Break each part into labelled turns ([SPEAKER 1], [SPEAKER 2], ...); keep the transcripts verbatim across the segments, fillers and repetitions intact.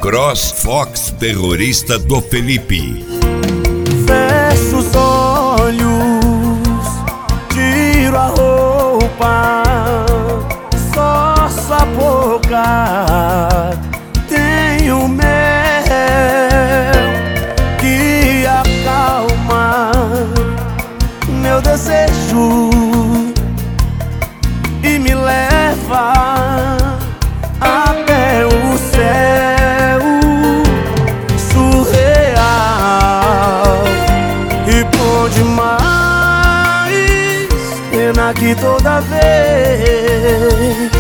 [SPEAKER 1] Cross Fox terrorista do Felipe.
[SPEAKER 2] Fecho os olhos, tiro a roupa, só sua boca tem o mel que acalma meu desejo e me leva até o céu surreal. E bom demais, pena que toda vez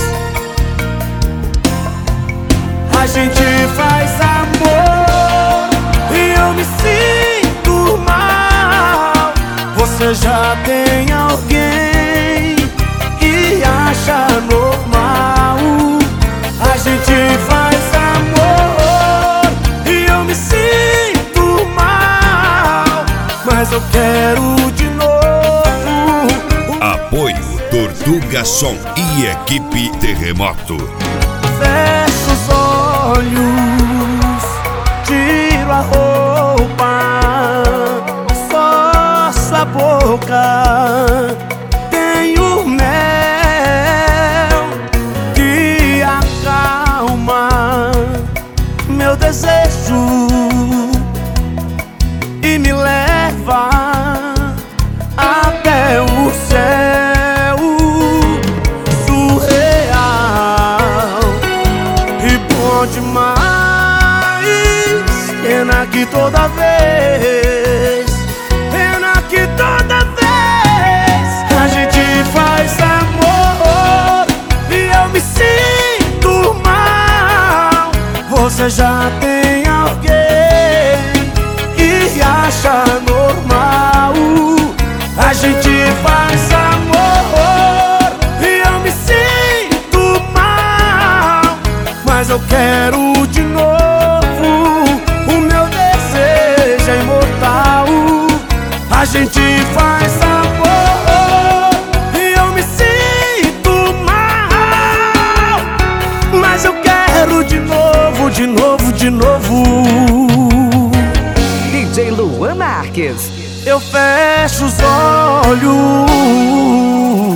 [SPEAKER 2] a gente faz amor e eu me sinto mal. Você já tem alguém e acha normal. A gente faz amor e eu me sinto mal, mas eu quero de novo.
[SPEAKER 1] Apoio Tortuga Som e equipe Terremoto.
[SPEAKER 2] Fecho os olhos, tiro a roupa, só sua boca tem o mel que acalma meu desejo e me leva até o céu surreal. E bom demais, pena que toda vez, pena que toda vez a gente faz amor e eu me sinto mal. Você já tem alguém e acha normal. A gente faz amor e eu me sinto mal, mas eu quero de novo. O meu desejo é imortal. A gente faz amor e eu me sinto mal, mas eu quero de novo, de novo, de novo.
[SPEAKER 3] D J Luan Marques.
[SPEAKER 2] Eu fecho os olhos,